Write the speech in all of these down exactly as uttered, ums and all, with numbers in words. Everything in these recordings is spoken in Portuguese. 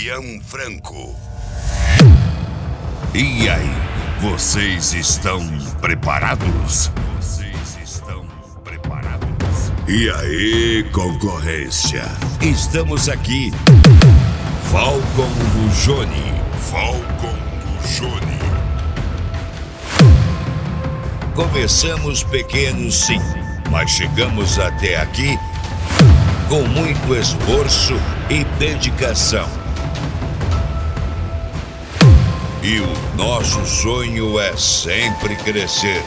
Ian Franco. E aí, vocês estão preparados? Vocês estão preparados? E aí, concorrência? Estamos aqui. Falcon do Johnny. Falcon do Johnny. Começamos pequenos, sim, mas chegamos até aqui com muito esforço e dedicação. E o nosso sonho é sempre crescer.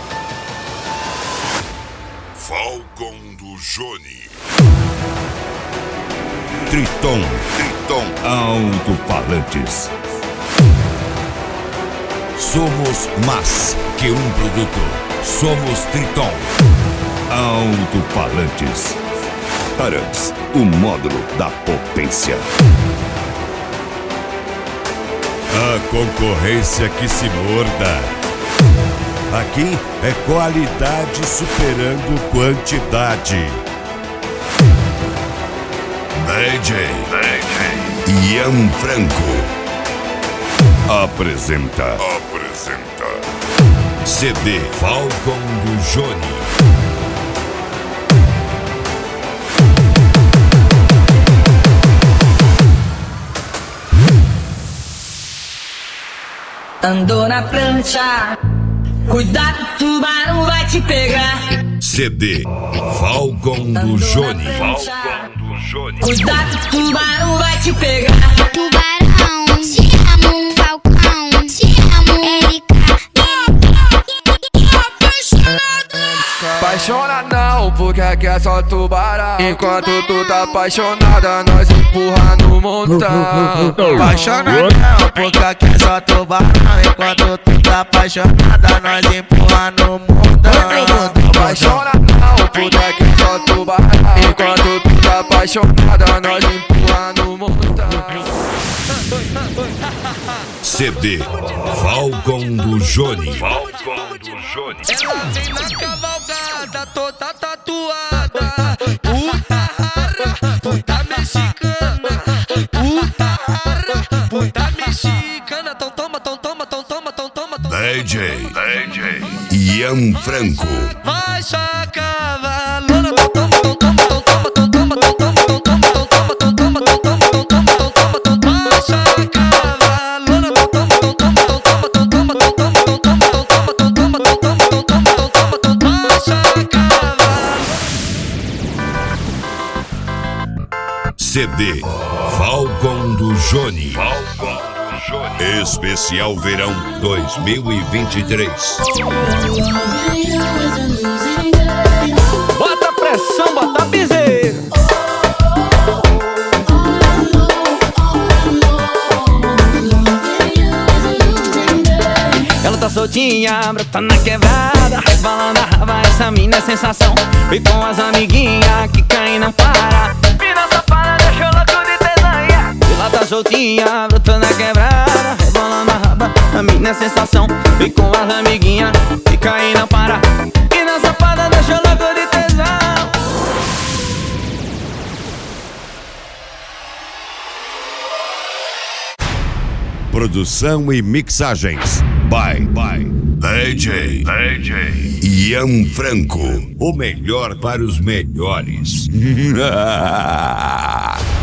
Falcon do Johnny. Triton, Triton Alto-Falantes. Somos mais que um produto. Somos Triton Alto-Falantes. Arantes, o módulo da potência. A concorrência que se morda. Aqui é qualidade superando quantidade. D J, D J Ian Franco apresenta, apresenta C D Falcon do Johnny. Andou na prancha, cuidado, o tubarão vai te pegar. C D Falcon do Johnny. Falcon do Johnny. Cuidado, o tubarão vai te pegar. Tubarão, te amo, Falcão, te amo, Erika. Apaixona não, porque aqui é só tubarão. Enquanto tu tá apaixonada, nós empurra no montão. Apaixona não, porque aqui é só tubarão. Enquanto tu tá apaixonada, nós empurra no montão. Apaixona não, porque aqui é só tubarão. Enquanto tu tá apaixonada, nós empurra no montão. C D Falcon do Johnny. Falcon do Johnny. Ela vem na cavalgada, toda tatuada. Puta rara, puta mexicana. Puta rara, puta mexicana. Tão toma, tão toma, tão toma, tão toma, tão toma. D J, D J Ian Franco. Vai chacavalona, tão toma, tão toma, tão toma, tão toma, tão toma, tão toma, tão toma, tão toma, tão toma, tão toma, tão toma, tão toma. Vai chacavalona, tão toma, tão toma, tão toma, tão toma, tão toma, tão toma, tão toma, tão toma, tão toma, tão toma, tão toma, tão toma. Vai chacavalona. C D Falcon do Johnny. Falcon do Johnny. Especial Verão dois mil e vinte e três. Bota pressão, bota piseiro. Ela tá soltinha, brota na quebrada, rebolando a raba, essa mina é sensação. Vem com as amiguinhas que caem não para. Mina safada, deixou louco de tesanha. Ela tá soltinha, brota na quebrada, rebolando a raba, a mina é sensação. Vem com as amiguinhas que caem não para. Mina safada, deixou louco de tesão. Produção e mixagens by, by D J, D J Ian Franco. O melhor para os melhores.